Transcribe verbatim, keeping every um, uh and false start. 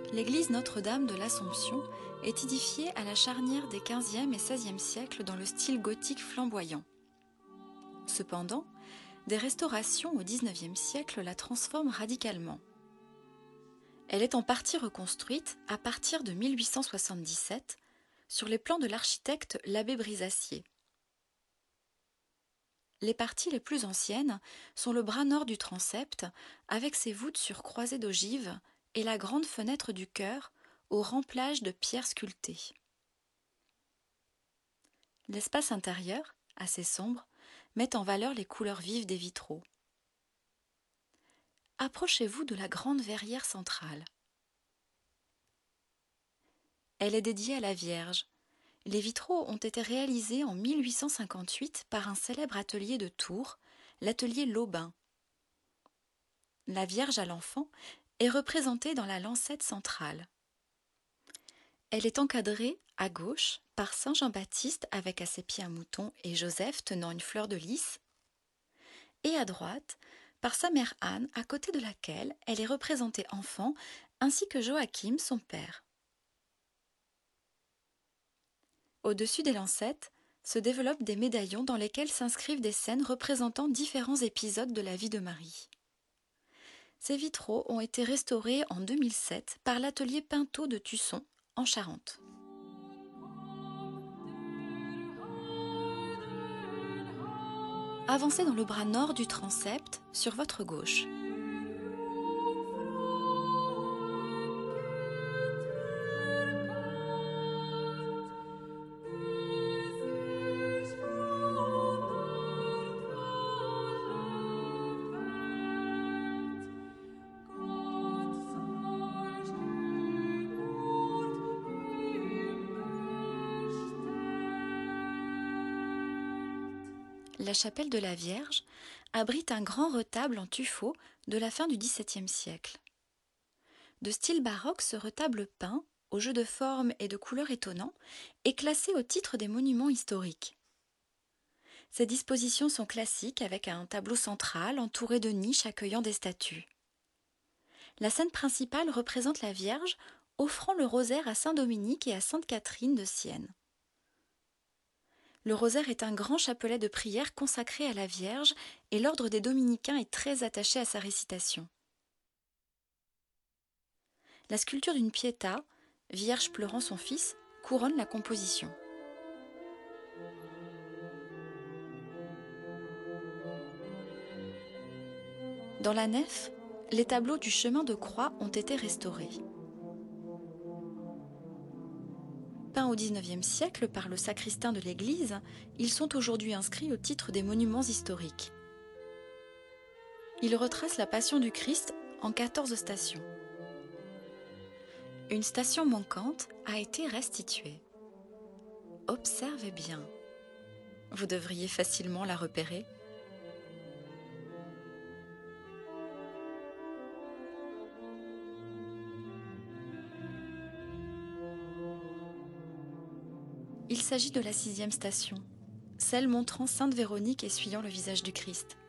L'église Notre-Dame de l'Assomption est édifiée à la charnière des quinzième et seizième siècles dans le style gothique flamboyant. Cependant, des restaurations au dix-neuvième siècle la transforment radicalement. Elle est en partie reconstruite à partir de mille huit cent soixante-dix-sept sur les plans de l'architecte l'abbé Brisacier. Les parties les plus anciennes sont le bras nord du transept avec ses voûtes sur croisées d'ogives et la grande fenêtre du chœur au remplage de pierres sculptées. L'espace intérieur, assez sombre, met en valeur les couleurs vives des vitraux. Approchez-vous de la grande verrière centrale. Elle est dédiée à la Vierge. Les vitraux ont été réalisés en mille huit cent cinquante-huit par un célèbre atelier de Tours, l'atelier Laubin. La Vierge à l'Enfant est représentée dans la lancette centrale. Elle est encadrée, à gauche, par saint Jean-Baptiste avec à ses pieds un mouton et Joseph tenant une fleur de lys, et à droite, par sa mère Anne, à côté de laquelle elle est représentée enfant, ainsi que Joachim, son père. Au-dessus des lancettes se développent des médaillons dans lesquels s'inscrivent des scènes représentant différents épisodes de la vie de Marie. Ces vitraux ont été restaurés en deux mille sept par l'atelier Pinto de Tusson, en Charente. Avancez dans le bras nord du transept, sur votre gauche. La chapelle de la Vierge abrite un grand retable en tuffeau de la fin du dix-septième siècle. De style baroque, ce retable peint, au jeu de formes et de couleurs étonnants, est classé au titre des monuments historiques. Ces dispositions sont classiques avec un tableau central entouré de niches accueillant des statues. La scène principale représente la Vierge offrant le rosaire à saint Dominique et à sainte Catherine de Sienne. Le rosaire est un grand chapelet de prière consacré à la Vierge et l'ordre des dominicains est très attaché à sa récitation. La sculpture d'une Pietà, Vierge pleurant son fils, couronne la composition. Dans la nef, les tableaux du chemin de croix ont été restaurés. Peints au dix-neuvième siècle par le sacristain de l'église, ils sont aujourd'hui inscrits au titre des monuments historiques. Ils retracent la Passion du Christ en quatorze stations. Une station manquante a été restituée. Observez bien. Vous devriez facilement la repérer. Il s'agit de la sixième station, celle montrant Sainte Véronique essuyant le visage du Christ.